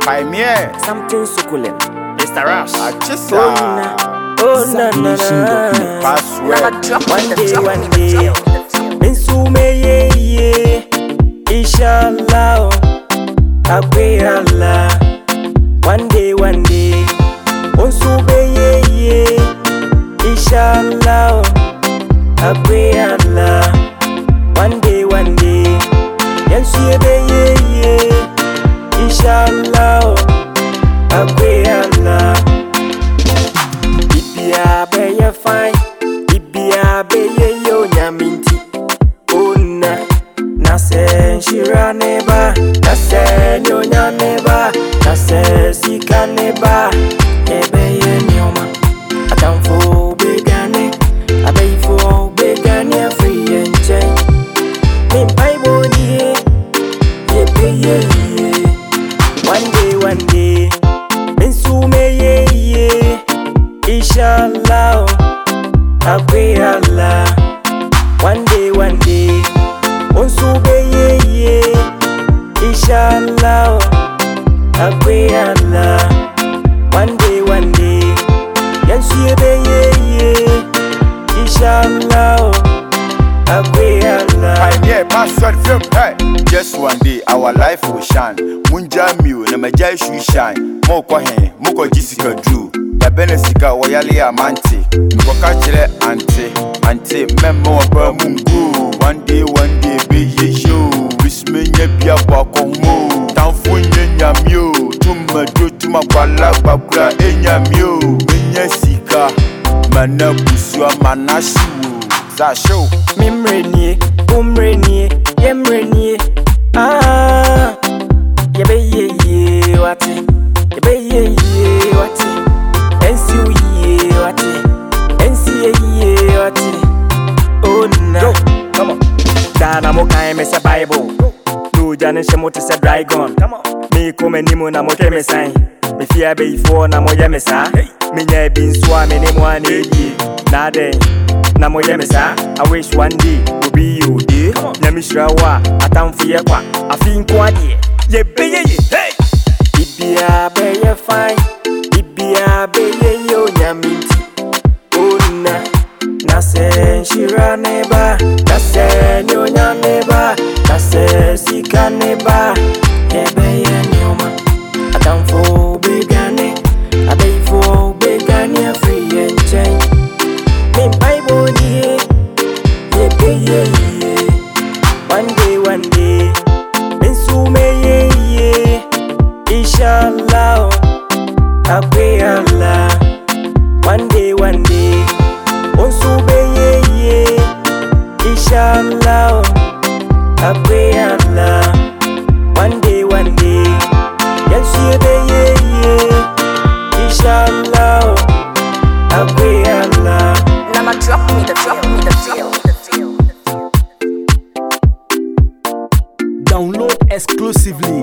Pioneer. Something succulent. Mr. Rush. Achisa. Oh na na na. Password. One day. Insume ye. Inshallah. Akwe Allah. One day. Insume ye. Inshallah. Akwe Allah. One day. Yansuye ye. Inshallah. Akwe Allah. Ibia be ye fine. Ibia be ye yo nyaminti. Ona nase shira neba. Nase nyonya neba. Nase sika neba. Ebe ye nyoma. Atamfo begane. Abeifo begane free and change. Me Bible ye. Ye. One day. Insume ye. Inshallah. Akwe Allah. One day. Unsube ye. Inshallah. Akwe Allah. One day. Yansuye ye. Inshallah. Akwe Allah. Pioneer password film. Hey. Just one day our life will shine. Munja miu na majai shu shine. Moko hen, moko jisika drew. Yabene sika wayale amante. Mkoka chile ante memo wa mungu. One day be ye show. Wismenye bia wako humo. Tanfunye nyamyo. Tuma kwala bakura enyamyo. Menye sika mana busua manashu. Za show. Mimrenie, umrenie, yemrenie. Yebe ye wate. Yebe ye wate. Ensi ye wate. Ensi ye wate. Oh na. Go, come on. Dana mo kae me se Bible. No jane shemo te se dragon. Come on. Me come nimo na mo ke me sign. Me fear be for na mo ye me sa. Me nya bi nso me ne mo aneyi. Na den. Na mo ye me sa. I wish one day will be you day. Nyamishra wa atamfo ye kwa. Afi nko ade. Ye be ye. Hey. Ibia be ye fine. Ibia be ye yo nyaminti. Ona nase shira neba. Nase nyonya neba. Nase sika neba. Ye be ye nyoma. Atamfo begane. Abeifo begane free and change. Me Bible ye. Ye. One day. Insume ye. Inshallah. Akwe Allah. One day. Unsube ye. Inshallah. Akwe Allah. One day. Yansuye ye. Inshallah. Akwe Allah. Now drop me the deal. Download exclusively